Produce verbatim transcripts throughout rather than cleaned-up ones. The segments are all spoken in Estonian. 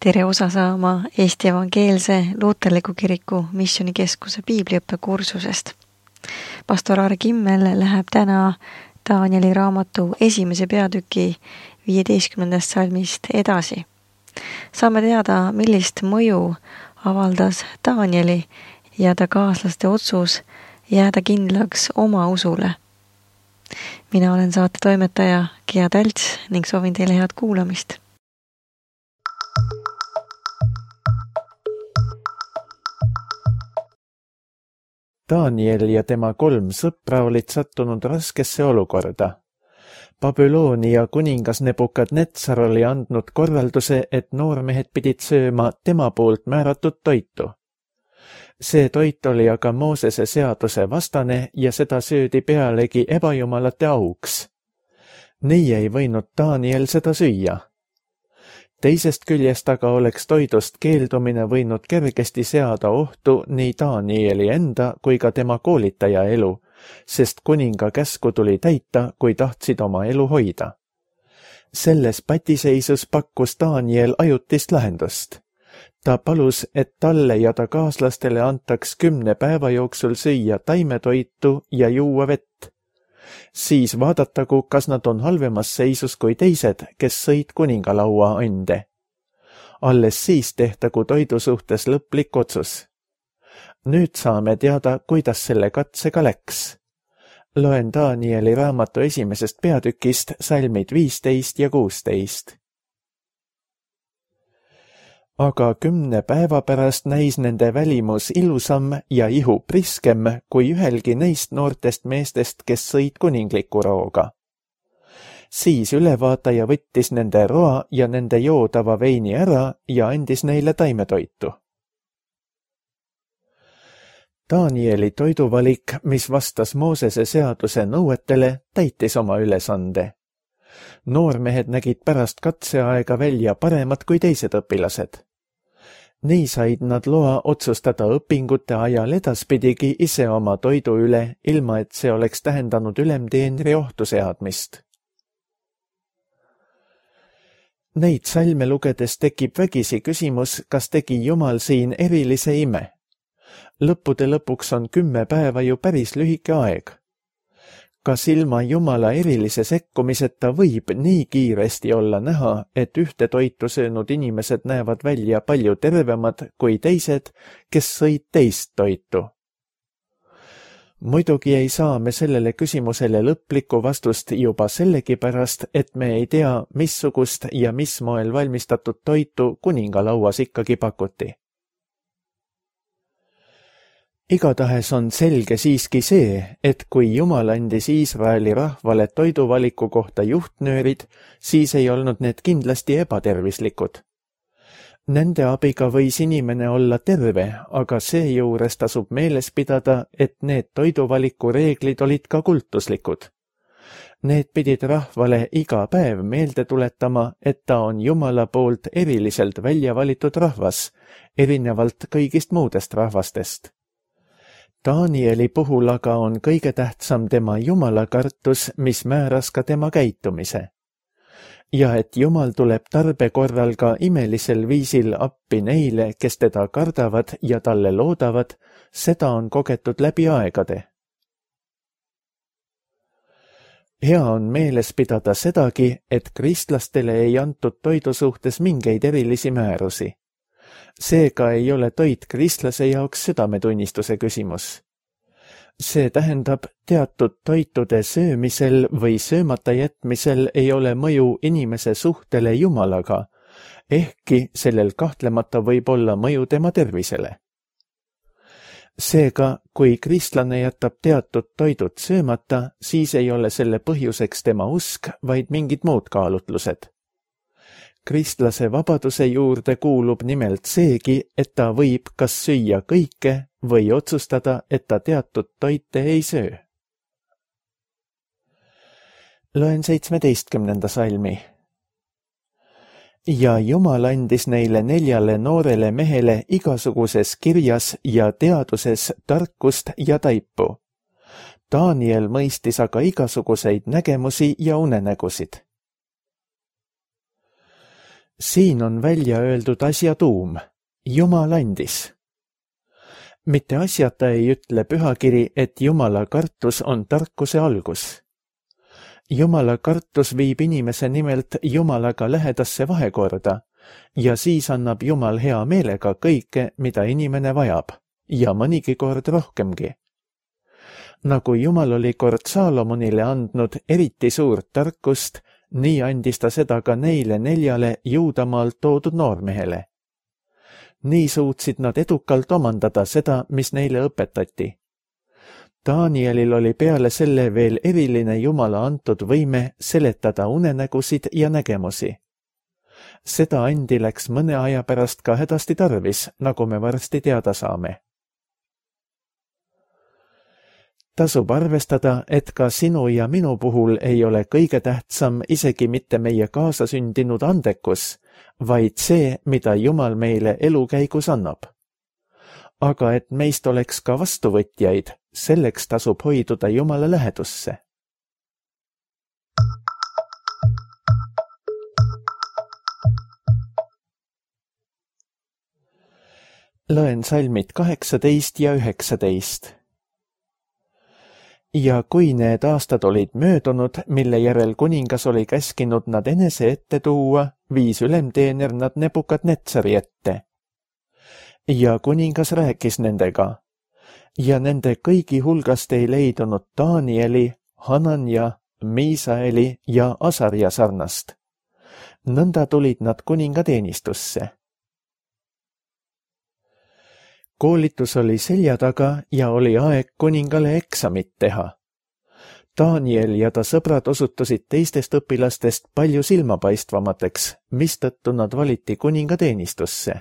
tere osa saama Eesti Evangeelse Luuterliku Kiriku Missioonikeskuse piibliõppe kursusest. Pastor Aare Kimmel läheb täna Danieli raamatu esimese peatüki viieteistkümnendast salmist edasi. Saame teada, millist mõju avaldas Danieli ja ta kaaslaste otsus jääda kindlaks oma usule. Mina olen saate toimetaja Gea Talts ning soovin teile head kuulamist. Daniel ja tema kolm sõpra olid sattunud raskesse olukorda. Babyloonia kuningas Nebukadnetsar oli andnud korralduse, et noormehed pidid sööma tema poolt määratud toitu. See toit oli aga Moosese seaduse vastane ja seda söödi pealegi ebajumalate auks. Nii ei võinud Daniel seda süüa. Teisest küljest aga oleks toidust keeldumine võinud kergesti seada ohtu nii Danieli enda kui ka tema koolitaja elu, sest kuninga käsku tuli täita, kui tahtsid oma elu hoida. Selles patiseisus pakkus Daniel ajutist lahendust. Ta palus, et talle ja ta kaaslastele antaks kümne päeva jooksul süüa taimetoitu ja juua vett. Siis vaadatagu, kas nad on halvemas seisus kui teised, kes sõid kuningalaua ande. Alles siis tehtagu toidu suhtes lõplik otsus. Nüüd saame teada, kuidas selle katsega läks. Loen Danieli raamatu esimesest peatükist salmid viisteist ja kuusteist. Aga kümne päeva pärast näis nende välimus ilusam ja ihu priskem kui ühelgi neist noortest meestest, kes sõid kuningliku rooga. Siis ülevaataja võttis nende roa ja nende joodava veini ära ja andis neile taimetoitu. Danieli toiduvalik, mis vastas Moosese seaduse nõuetele, täitis oma ülesande. Noormehed nägid pärast katseaega välja paremad kui teised õpilased. Nii said nad loa otsustada õpingute ajal edaspidigi ise oma toidu üle, ilma et see oleks tähendanud ülemteenri ohtu seadmist. Neid salme lugedes tekib vägisi küsimus, kas tegi Jumal siin erilise ime. Lõppude lõpuks on kümme päeva ju päris lühike aeg. Kas ilma Jumala erilise sekkumiseta võib nii kiiresti olla näha, et ühte toitu söönud inimesed näevad välja palju tervemad kui teised, kes sõid teist toitu? Muidugi ei saa me sellele küsimusele lõplikku vastust juba sellegipärast, et me ei tea, missugust ja mis moel valmistatud toitu kuningalauas ikkagi pakuti. Igatahes on selge siiski see, et kui Jumal andis Iisraeli rahvale toiduvaliku kohta juhtnöörid, siis ei olnud need kindlasti ebatervislikud. Nende abiga võis inimene olla terve, aga seejuures tasub meeles pidada, et need toiduvaliku reeglid olid ka kultuslikud. Need pidid rahvale iga päev meelde tuletama, et ta on Jumala poolt eriliselt välja valitud rahvas, erinevalt kõigist muudest rahvastest. Danieli puhul aga on kõige tähtsam tema jumalakartus, mis määras ka tema käitumise. Ja et Jumal tuleb tarbe korral ka imelisel viisil appi neile, kes teda kardavad ja talle loodavad, seda on kogetud läbi aegade. Hea on meeles pidada sedagi, et kristlastele ei antud toidu suhtes mingeid erilisi määrusi. Seega ei ole toit kristlase jaoks südametunnistuse küsimus. See tähendab, teatud toitude söömisel või söömata jätmisel ei ole mõju inimese suhtele Jumalaga, ehkki sellel kahtlemata võib olla mõju tema tervisele. Seega, kui kristlane jätab teatud toidud söömata, siis ei ole selle põhjuseks tema usk, vaid mingid muud kaalutlused. Kristlase vabaduse juurde kuulub nimelt seegi, et ta võib kas süüa kõike või otsustada, et ta teatud toite ei söö. Loen seitsmeteistkümnenda salmi. Ja Jumal andis neile neljale noorele mehele igasuguses kirjas ja teaduses tarkust ja taipu. Daniel mõistis aga igasuguseid nägemusi ja unenägusid. Siin on välja öeldud asja tuum. Jumal andis. Mitte asjata ei ütle pühakiri, et Jumala kartus on tarkuse algus. Jumala kartus viib inimese nimelt Jumalaga lähedasse vahekorda ja siis annab Jumal hea meelega kõike, mida inimene vajab ja mõnigi kord rohkemgi. Nagu Jumal oli kord Saalomonile andnud eriti suurt tarkust, nii andis ta seda ka neile neljale Juudamaalt toodud noormehele. Nii suutsid nad edukalt omandada seda, mis neile õpetati. Danielil oli peale selle veel eriline Jumala antud võime seletada unenägusid ja nägemusi. Seda andi läks mõne aja pärast ka hädasti tarvis, nagu me varsti teada saame. Tasub arvestada, et ka sinu ja minu puhul ei ole kõige tähtsam isegi mitte meie kaasasündinud andekus, vaid see, mida Jumal meile elukäigus annab. Aga et meist oleks ka vastuvõtjaid, selleks tasub hoiduda Jumala lähedusse. Loen salmid kaheksateist ja üheksateist. Ja kui need aastad olid möödunud, mille järel kuningas oli käskinud nad enese ette tuua, viis ülemteener nad Nebukadnetsari ette. Ja kuningas rääkis nendega, ja nende kõigi hulgast ei leidunud Danieli, Hananja, Miisaeli ja Asarja sarnast. Nõnda tulid nad kuninga teenistusse. Koolitus oli selja taga ja oli aeg kuningale eksamit teha. Daniel ja ta sõbrad osutusid teistest õpilastest palju silmapaistvamateks, mistõttu nad valiti kuninga teenistusse.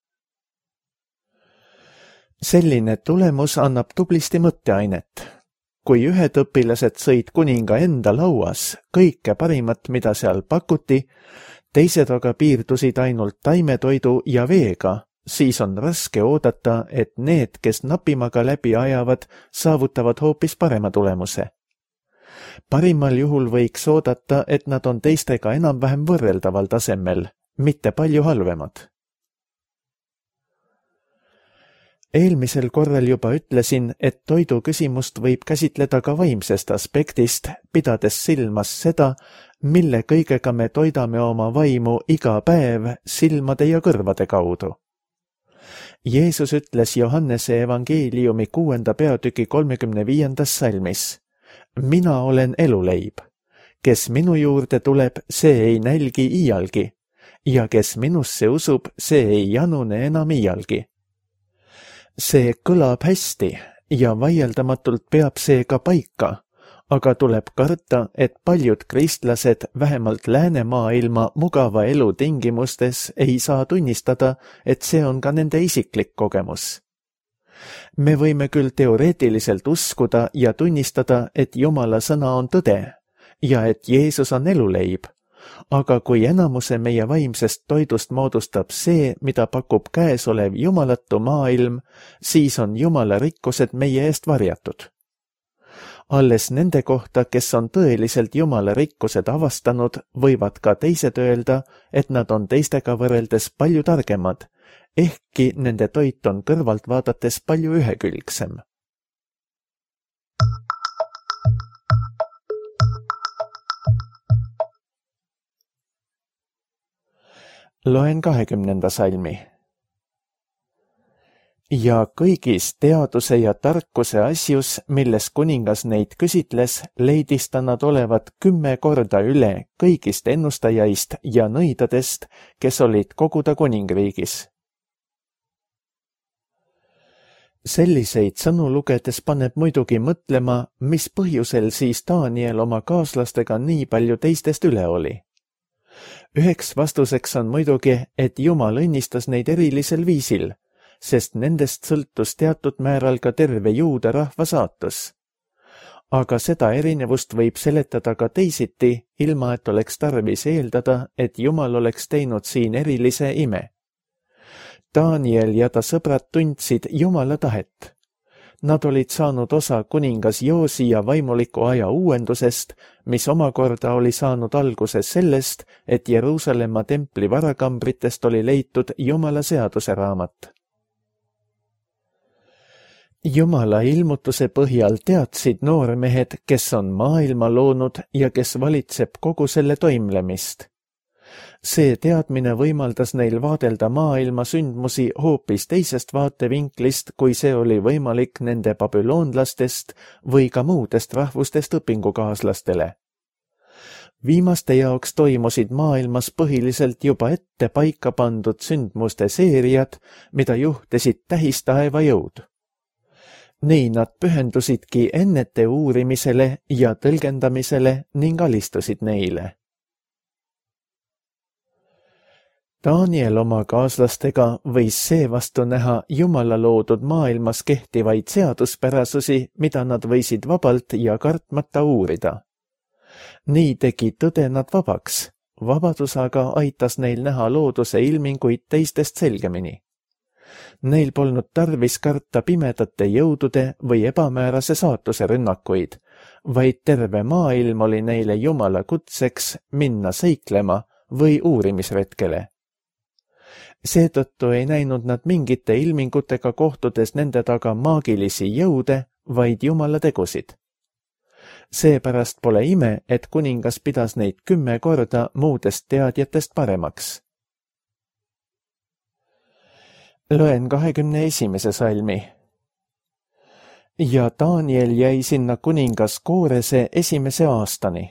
Selline tulemus annab tublisti mõtteainet. Kui ühed õpilased sõid kuninga enda lauas kõike parimat, mida seal pakuti, teised aga piirdusid ainult taimetoidu ja veega, siis on raske oodata, et need, kes napimaga läbi ajavad, saavutavad hoopis parema tulemuse. Parimal juhul võiks oodata, et nad on teistega enam-vähem võrreldaval tasemel, mitte palju halvemad. Eelmisel korral juba ütlesin, et toidu küsimust võib käsitleda ka vaimsest aspektist, pidades silmas seda, mille kõigega me toidame oma vaimu iga päev silmade ja kõrvade kaudu. Jeesus ütles Johannese evangeeliumi kuuenda peatüki kolmekümne viiendas salmis, mina olen eluleib, kes minu juurde tuleb, see ei nälgi iialgi, ja kes minusse usub, see ei janune enam iialgi. See kõlab hästi ja vaieldamatult peab see ka paika, aga tuleb karta, et paljud kristlased vähemalt läänemaailma mugava elu tingimustes ei saa tunnistada, et see on ka nende isiklik kogemus. Me võime küll teoreetiliselt uskuda ja tunnistada, et Jumala sõna on tõde ja et Jeesus on eluleib, aga kui enamuse meie vaimsest toidust moodustab see, mida pakub käesolev jumalatu maailm, siis on Jumala rikkused meie eest varjatud. Alles nende kohta, kes on tõeliselt Jumala rikkused avastanud, võivad ka teised öelda, et nad on teistega võrreldes palju targemad, ehkki nende toit on kõrvalt vaadates palju ühekülgsem. Loen kahekümnenda salmi. Ja kõigis teaduse ja tarkuse asjus, milles kuningas neid küsitles, leidis ta nad olevat kümme korda üle kõigist ennustajaist ja nõidadest, kes olid koguda kuningriigis. Selliseid sõnu lugedes paneb muidugi mõtlema, mis põhjusel siis Daniel oma kaaslastega nii palju teistest üle oli. Üheks vastuseks on muidugi, et Jumal õnnistas neid erilisel viisil, sest nendest sõltus teatud määral ka terve juuda rahva saatus. Aga seda erinevust võib seletada ka teisiti, ilma et oleks tarvis eeldada, et Jumal oleks teinud siin erilise ime. Daniel ja ta sõbrad tundsid Jumala tahet. Nad olid saanud osa kuningas Joosia vaimuliku aja uuendusest, mis omakorda oli saanud alguse sellest, et Jeruusalemma templi varakambritest oli leitud Jumala seaduse raamat. Jumala ilmutuse põhjal teadsid noormehed, kes on maailma loonud ja kes valitseb kogu selle toimlemist. See teadmine võimaldas neil vaadelda maailma sündmusi hoopis teisest vaatevinklist, kui see oli võimalik nende babüloonlastest või ka muudest rahvustest õpingukaaslastele. Viimaste jaoks toimusid maailmas põhiliselt juba ette paika pandud sündmuste seeriad, mida juhtisid tähistaeva jõud. Nii nad pühendusidki ennete uurimisele ja tõlgendamisele ning alistusid neile. Daniel oma kaaslastega võis seevastu näha Jumala loodud maailmas kehtivaid seaduspärasusi, mida nad võisid vabalt ja kartmata uurida. Nii tegi tõde nad vabaks, vabadus aga aitas neil näha looduse ilminguid teistest selgemini. Neil polnud tarvis karta pimedate jõudude või ebamäärase saatuse rünnakuid, vaid terve maailm oli neile Jumala kutseks minna seiklema või uurimisretkele. Seetõttu ei näinud nad mingite ilmingutega kohtudes nende taga maagilisi jõude, vaid Jumala tegusid. Seepärast pole ime, et kuningas pidas neid kümme korda muudest teadjatest paremaks. Loen kahekümne esimese salmi. Ja Daniel jäi sinna kuningas Koorese esimese aastani.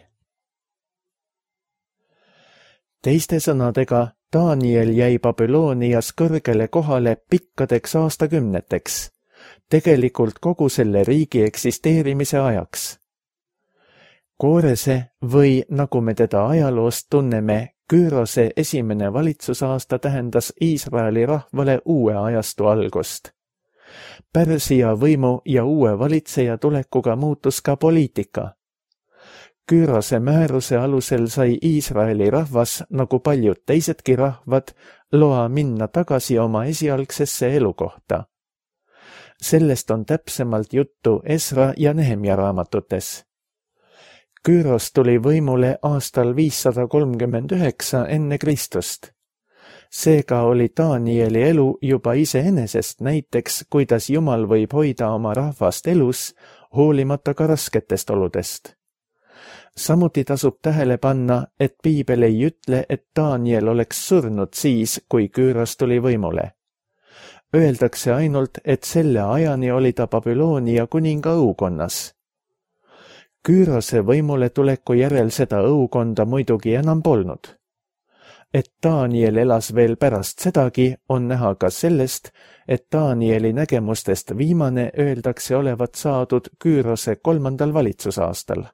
Teiste sõnadega, Daniel jäi Babylonias kõrgele kohale pikkadeks aastakümneteks, tegelikult kogu selle riigi eksisteerimise ajaks. Koorese või, nagu me teda ajaloost tunneme, Küürose esimene valitsusaasta tähendas Iisraeli rahvale uue ajastu algust. Pärsia võimu ja uue valitseja tulekuga muutus ka poliitika. Küürose määruse alusel sai Iisraeli rahvas, nagu paljud teisedki rahvad, loa minna tagasi oma esialgsesse elukohta. Sellest on täpsemalt juttu Esra ja Nehemja raamatutes. Küüros tuli võimule aastal viissada kolmkümmend üheksa enne Kristust. Seega oli Danieli elu juba iseenesest näiteks, kuidas Jumal võib hoida oma rahvast elus, hoolimata ka rasketest oludest. Samuti tasub tähele panna, et piibel ei ütle, et Daniel oleks surnud siis, kui Küüros tuli võimule. Öeldakse ainult, et selle ajani oli ta Babyloonia kuninga õukonnas. Küürose võimule tuleku järel seda õukonda muidugi enam polnud. Et Daniel elas veel pärast sedagi, on näha ka sellest, et Danieli nägemustest viimane öeldakse olevat saadud Küürose kolmandal valitsusaastal.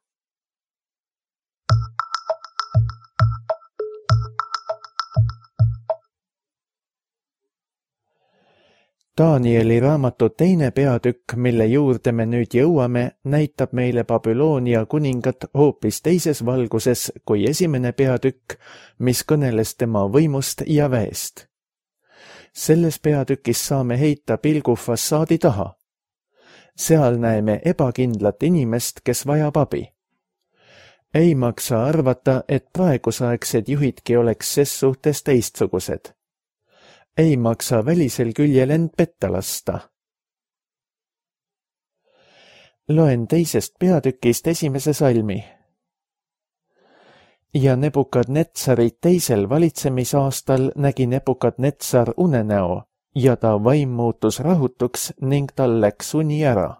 Danieli raamatu teine peatükk, mille juurde me nüüd jõuame, näitab meile Babyloonia kuningat hoopis teises valguses kui esimene peatükk, mis kõneles tema võimust ja väest. Selles peatükis saame heita pilgu fassaadi taha. Seal näeme ebakindlat inimest, kes vajab abi. Ei maksa arvata, et praegusaegsed juhidki oleks ses suhtes teistsugused. Ei maksa välisel küljel end petta lasta. Loen teisest peatükist esimese salmi. Ja Nebukadnetsari teisel valitsemisaastal nägi Nebukadnetsar unenäo ja ta vaim muutus rahutuks ning tal läks uni ära.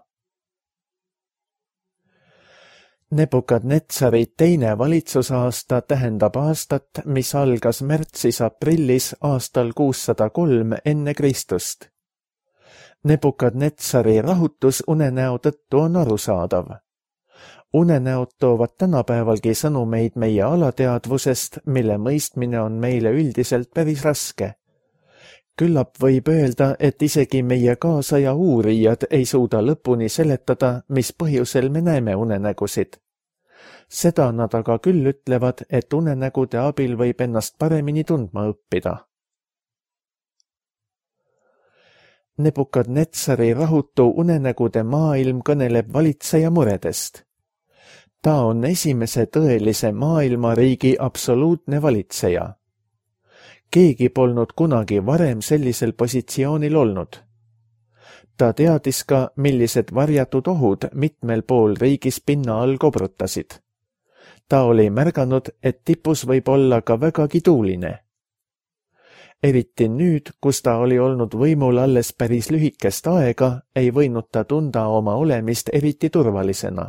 Nebukadnetsari teine valitsusaasta tähendab aastat, mis algas märtsis-aprillis aastal kuussada kolm enne Kristust. Nebukadnetsari rahutus unenäo tõttu on arusaadav. Unenäod toovad tänapäevalgi sõnumeid meie alateadvusest, mille mõistmine on meile üldiselt päris raske. Küllap võib öelda, et isegi meie kaasaja uurijad ei suuda lõpuni seletada, mis põhjusel me näeme unenägusid. Seda nad aga küll ütlevad, et unenägude abil võib ennast paremini tundma õppida. Nebukadnetsari rahutu unenägude maailm kõneleb valitseja muredest. Ta on esimese tõelise maailmariigi absoluutne valitseja. Keegi polnud kunagi varem sellisel positsioonil olnud. Ta teadis ka, millised varjatud ohud mitmel pool riigis pinna all kobrutasid. Ta oli märganud, et tipus võib olla ka vägagi tuuline. Eriti nüüd, kus ta oli olnud võimul alles päris lühikest aega, ei võinud ta tunda oma olemist eriti turvalisena.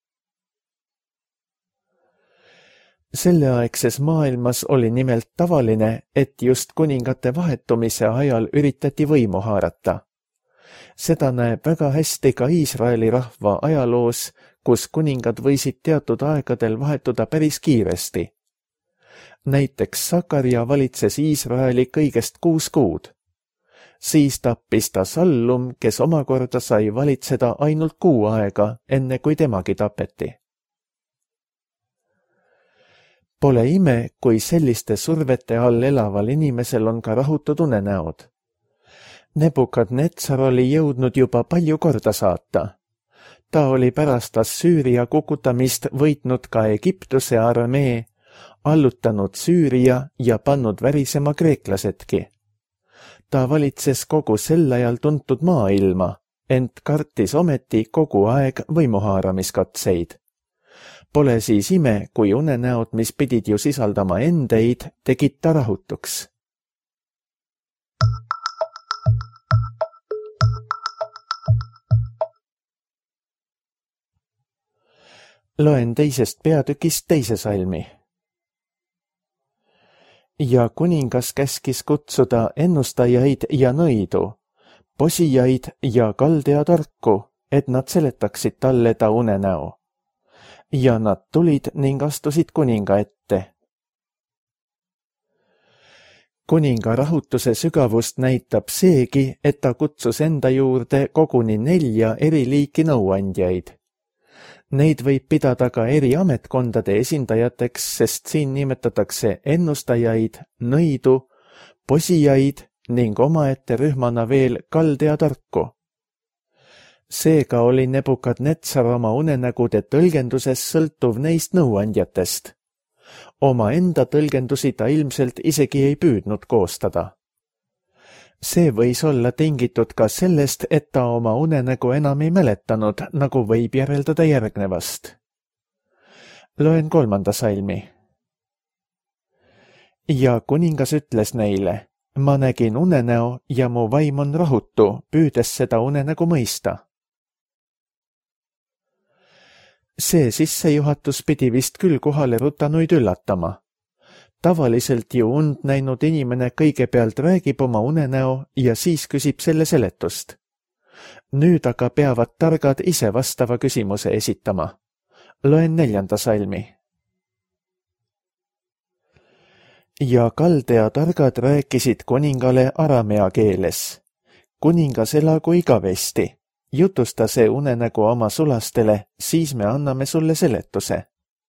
Selleaegses maailmas oli nimelt tavaline, et just kuningate vahetumise ajal üritati võimu haarata. Seda näeb väga hästi ka Iisraeli rahva ajaloos, kus kuningad võisid teatud aegadel vahetuda päris kiiresti. Näiteks Sakaria valitses Iisraeli kõigest kuus kuud. Siis tappis ta Sallum, kes omakorda sai valitseda ainult kuu aega, enne kui temagi tapeti. Pole ime, kui selliste survete all elaval inimesel on ka rahutud unenäod. Nebukadnetsar oli jõudnud juba palju korda saata. Ta oli pärast Assüüria kukutamist võitnud ka Egiptuse armee, allutanud Süüria ja pannud värisema kreeklasedki. Ta valitses kogu sel ajal tuntud maailma, ent kartis ometi kogu aeg võimuhaaramiskatseid. Pole siis ime, kui unenäod, mis pidid ju sisaldama endeid, tegid ta rahutuks. Loen teisest peatükist teise salmi. Ja kuningas käskis kutsuda ennustajaid ja nõidu, posijaid ja kaldeatarku, et nad seletaksid talle ta unenäo. Ja nad tulid ning astusid kuninga ette. Kuninga rahutuse sügavust näitab seegi, et ta kutsus enda juurde koguni nelja eri liiki nõuandjaid. Neid võib pidada ka eri ametkondade esindajateks, sest siin nimetatakse ennustajaid, nõidu, posijaid ning omaette rühmana veel kaldeatarku. Seega oli Nebukadnetsar oma unenägude tõlgenduses sõltuv neist nõuandjatest. Oma enda tõlgendusi ta ilmselt isegi ei püüdnud koostada. See võis olla tingitud ka sellest, et ta oma unenägu enam ei mäletanud, nagu võib järeldada järgnevast. Loen kolmanda salmi. Ja kuningas ütles neile, ma nägin unenäo ja mu vaim on rahutu, püüdes seda unenägu mõista. See sissejuhatus pidi vist küll kohale rutanuid üllatama. Tavaliselt ju und näinud inimene kõigepealt räägib oma unenäo ja siis küsib selle seletust. Nüüd aga peavad targad ise vastava küsimuse esitama. Loen neljanda salmi. Ja kaldea targad rääkisid kuningale aramea keeles. Kuningas elagu igavesti. Jutusta see unenägu oma sulastele, siis me anname sulle seletuse.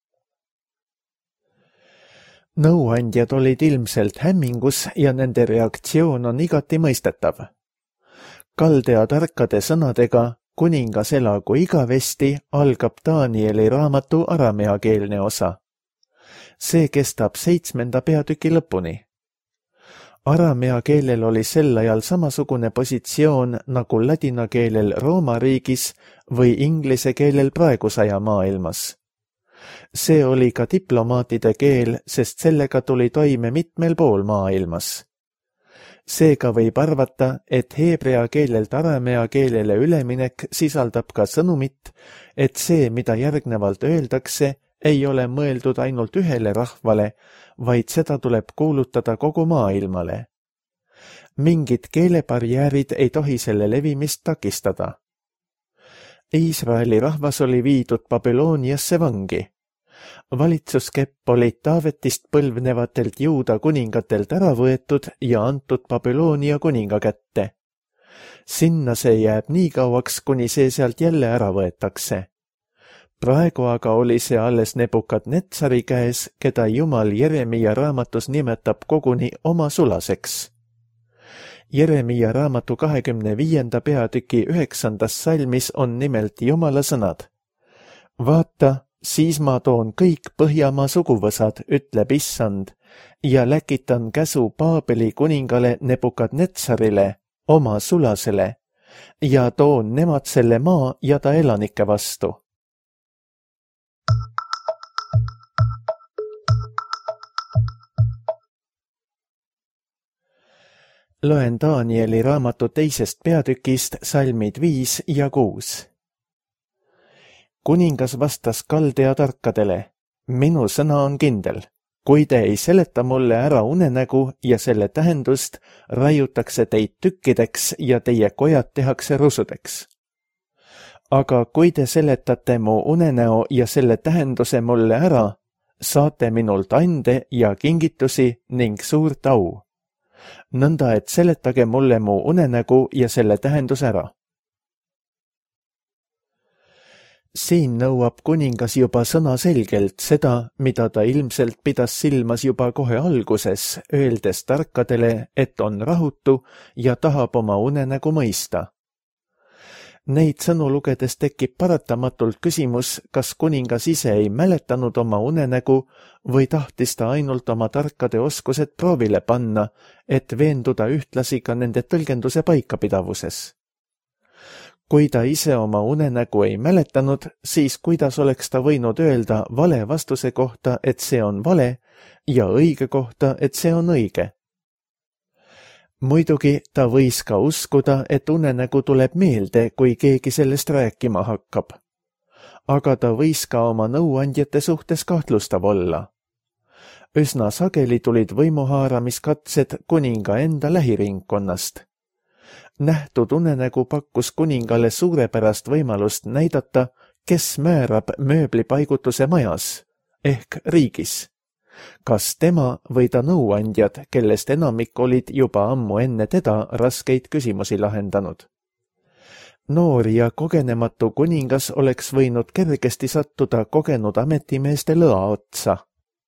Nõuandjad olid ilmselt hämmingus ja nende reaktsioon on igati mõistetav. Kaldea tarkade sõnadega kuningas elagu igavesti algab Danieli raamatu arameakeelne osa. See kestab seitsmenda peatüki lõpuni. Aramea keelel oli sel ajal samasugune positsioon nagu ladina keelel Rooma riigis või inglise keelel praegusaja maailmas. See oli ka diplomaatide keel, sest sellega tuli toime mitmel pool maailmas. Seega võib arvata, et heebrea keelelt aramea keelele üleminek sisaldab ka sõnumit, et see, mida järgnevalt öeldakse, ei ole mõeldud ainult ühele rahvale, vaid seda tuleb kuulutada kogu maailmale. Mingid keelebarjäärid ei tohi selle levimist takistada. Iisraeli rahvas oli viidud Babyloniasse vangi. Valitsuskepp olid Taavetist põlvnevatelt Juuda kuningatelt ära võetud ja antud Babylonia kuninga kätte. Sinna see jääb nii kauaks, kuni see sealt jälle ära võetakse. Praegu aga oli see alles Nebukadnetsari käes, keda Jumal Jeremia raamatus nimetab koguni oma sulaseks. Jeremiia raamatu kahekümne viienda peatüki üheksandas salmis on nimelt Jumala sõnad. Vaata, siis ma toon kõik Põhjamaa suguvõsad, ütleb Issand, ja läkitan käsu Paabeli kuningale Nebukadnetsarile, oma sulasele, ja toon nemad selle maa ja ta elanike vastu. Loen Danieli raamatu teisest peatükist salmid viis ja kuus. Kuningas vastas Kaldea tarkadele, minu sõna on kindel. Kui te ei seleta mulle ära unenägu ja selle tähendust, raiutakse teid tükkideks ja teie kojad tehakse rusudeks. Aga kui te seletate mu unenäo ja selle tähenduse mulle ära, saate minult ande ja kingitusi ning suurt au. Nõnda, et seletage mulle mu unenägu ja selle tähendus ära. Siin nõuab kuningas juba sõna selgelt seda, mida ta ilmselt pidas silmas juba kohe alguses, öeldes tarkadele, et on rahutu ja tahab oma unenägu mõista. Neid sõnu lugedes tekib paratamatult küsimus, kas kuningas ise ei mäletanud oma unenägu või tahtis ta ainult oma tarkade oskused proovile panna, et veenduda ühtlasi ka nende tõlgenduse paikapidavuses. Kui ta ise oma unenägu ei mäletanud, siis kuidas oleks ta võinud öelda vale vastuse kohta, et see on vale, ja õige kohta, et see on õige? Muidugi ta võis ka uskuda, et unenägu tuleb meelde, kui keegi sellest rääkima hakkab. Aga ta võis ka oma nõuandjate suhtes kahtlustav olla. Üsna sageli tulid võimuhaaramiskatsed kuninga enda lähiringkonnast. Nähtud unenägu pakkus kuningale suurepärast võimalust näidata, kes määrab mööblipaigutuse majas, ehk riigis. Kas tema või ta nõuandjad, kellest enamik olid juba ammu enne teda raskeid küsimusi lahendanud. Noor ja kogenematu kuningas oleks võinud kergesti sattuda kogenud ametimeeste lõa otsa.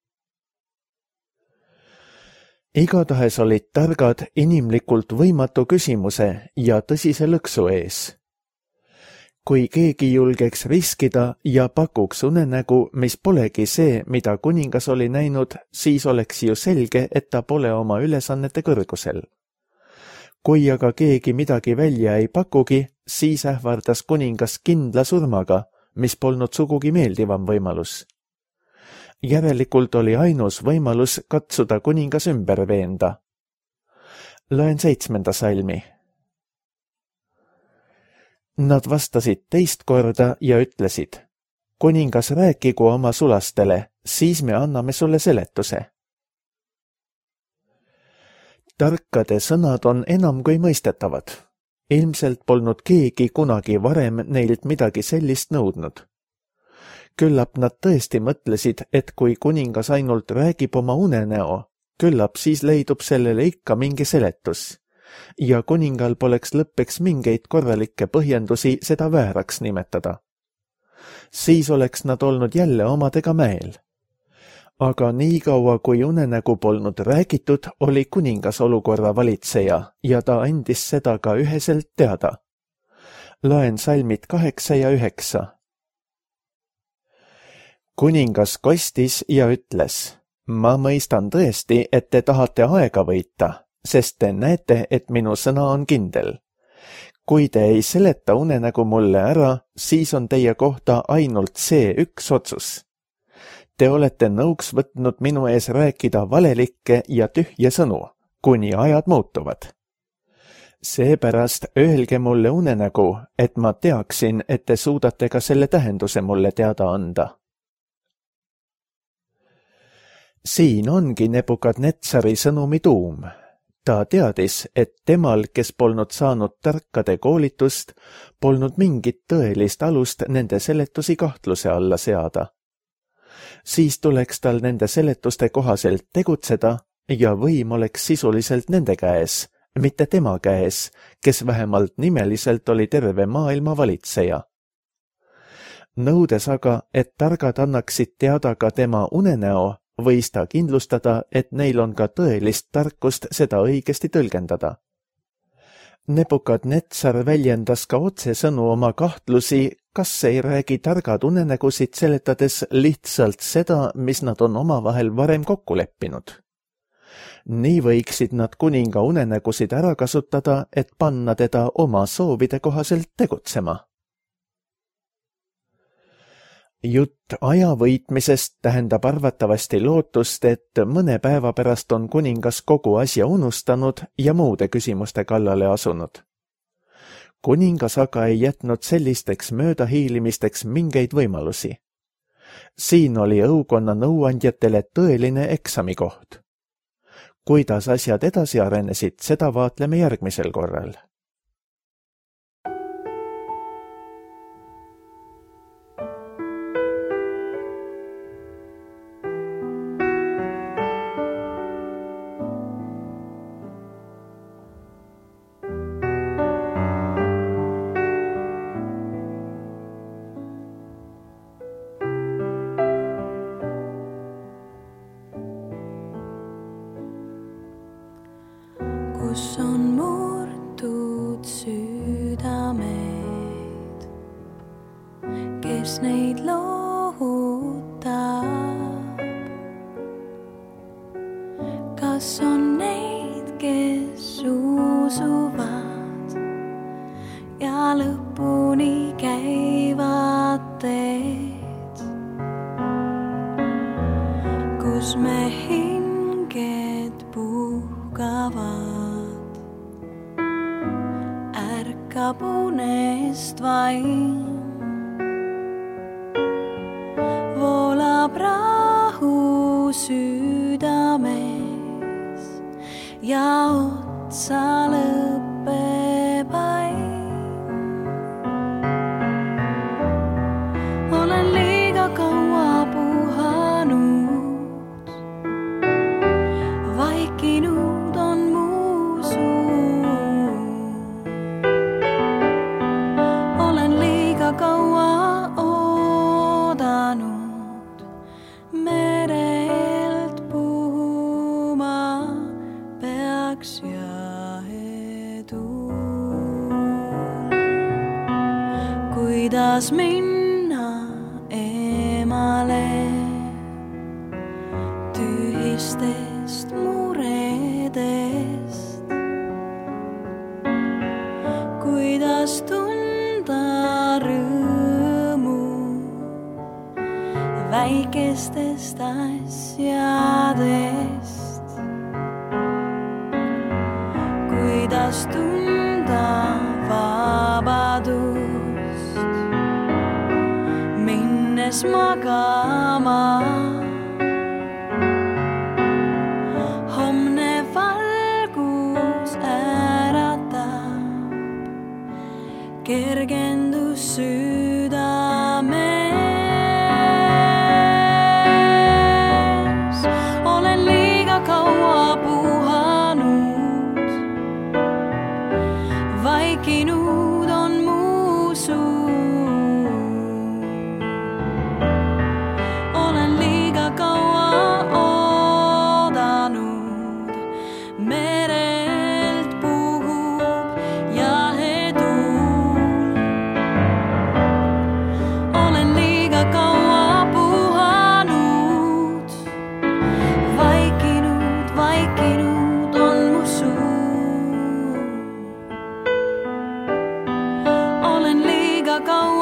Igatahes olid targad inimlikult võimatu küsimuse ja tõsise lõksu ees. Kui keegi julgeks riskida ja pakuks unenägu, mis polegi see, mida kuningas oli näinud, siis oleks ju selge, et ta pole oma ülesannete kõrgusel. Kui aga keegi midagi välja ei pakugi, siis ähvardas kuningas kindla surmaga, mis polnud sugugi meeldivam võimalus. Järelikult oli ainus võimalus katsuda kuningas ümber veenda. Loen seitsmenda salmi. Nad vastasid teist korda ja ütlesid, kuningas rääkigu oma sulastele, siis me anname sulle seletuse. Tarkade sõnad on enam kui mõistetavad. Ilmselt polnud keegi kunagi varem neilt midagi sellist nõudnud. Küllap nad tõesti mõtlesid, et kui kuningas ainult räägib oma unenäo, küllap siis leidub sellele ikka mingi seletus. Ja kuningal poleks lõppeks mingeid korralikke põhjendusi seda vääraks nimetada. Siis oleks nad olnud jälle omadega mäel. Aga nii kaua, kui unenägu polnud räägitud, oli kuningas olukorra valitseja ja ta andis seda ka üheselt teada. Loen salmid kaheksa ja üheksa. Kuningas kostis ja ütles, ma mõistan tõesti, et te tahate aega võita, sest te näete, et minu sõna on kindel. Kui te ei seleta unenägu mulle ära, siis on teie kohta ainult see üks otsus. Te olete nõuks võtnud minu ees rääkida valelikke ja tühje sõnu, kuni ajad muutuvad. Seepärast öelge mulle unenägu, et ma teaksin, et te suudate ka selle tähenduse mulle teada anda. Siin ongi Nebukadnetsari sõnumi tuum. Ta teadis, et temal, kes polnud saanud tarkade koolitust, polnud mingit tõelist alust nende seletusi kahtluse alla seada. Siis tuleks tal nende seletuste kohaselt tegutseda ja võim oleks sisuliselt nende käes, mitte tema käes, kes vähemalt nimeliselt oli terve maailma valitseja. Nõudes aga, et targad annaksid teada ka tema unenäo, võis ta kindlustada, et neil on ka tõelist tarkust seda õigesti tõlgendada. Nebukadnetsar väljendas ka otsesõnu oma kahtlusi, kas ei räägi targad unenägusid seletades lihtsalt seda, mis nad on omavahel varem kokku leppinud. Nii võiksid nad kuninga unenägusid ära kasutada, et panna teda oma soovide kohaselt tegutsema. Jutt aja võitmisest tähendab arvatavasti lootust, et mõne päeva pärast on kuningas kogu asja unustanud ja muude küsimuste kallale asunud. Kuningas aga ei jätnud sellisteks möödahiilimisteks mingeid võimalusi. Siin oli õukonna nõuandjatele tõeline eksamikoht. Kuidas asjad edasi arenesid, seda vaatleme järgmisel korral. Kus on murtud südamed, kes neid lohutab? Kas on neid, kes usuvad ja lõpuni käivad teed, kus me hinged puhkavad? Ärkab unest vaim, voolab rahu südames ja otsa lõppeb aim. Olen liiga kaua puhanud, vaikinud on mu kaua oodanud, merelt puhuma peaks jahetuul. Kuidas minna emale tühistest muredest, kuidas tunda rõõmu väikestest asjadest, kuidas tunda vabadust, minnes magama. Homne valgus äratab kergendus südames. Olen liiga kaua puhanud, vaikinud on mu suu. Olen liiga kaua oodanud, merelt puhub jahetuul. Olen liiga kaua puhanud, vaikinud, vaikinud on mu suu. Olen liiga kaua